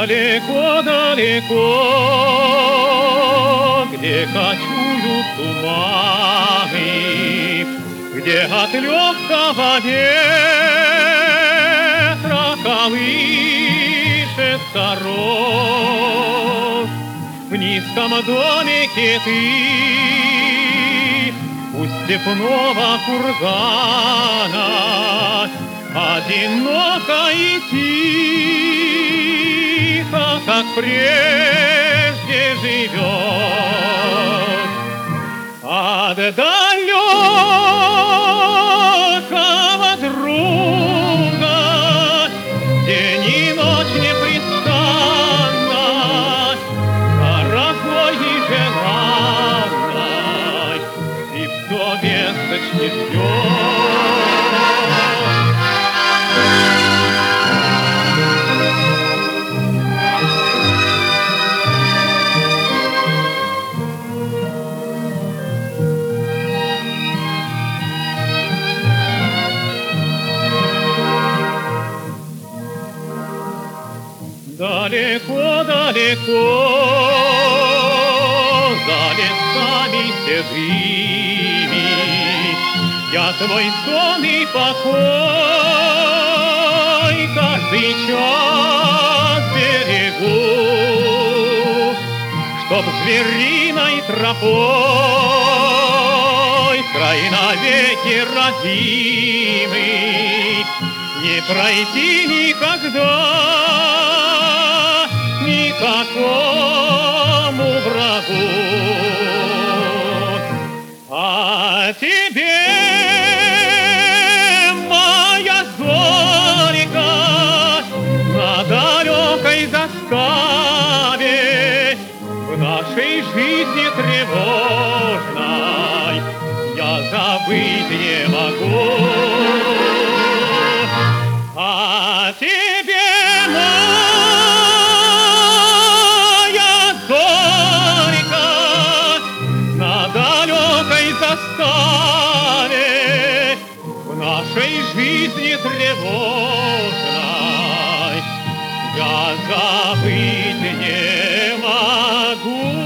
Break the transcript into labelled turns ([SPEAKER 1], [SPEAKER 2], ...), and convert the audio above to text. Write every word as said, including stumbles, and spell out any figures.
[SPEAKER 1] Далеко-далеко, где кочуют туманы, где от легкого ветра колышется рожь. В низком домике ты у степного кургана одиноко и тихо, как прежде живет. От далекого друга день и ночь непрестанно, дорогой и желанной, и все весточки ждет. Далеко-далеко, за лесами седыми, я твой сон и покой каждый час берегу, чтоб звериной тропой край навеки родимый не пройти никогда никакому врагу. А тебе, моя зорька, на далекой заставе в нашей жизни тревожной я забыть не могу. А тебе, моя зорька, на далекой заставе в нашей жизни тревожной я забыть не могу.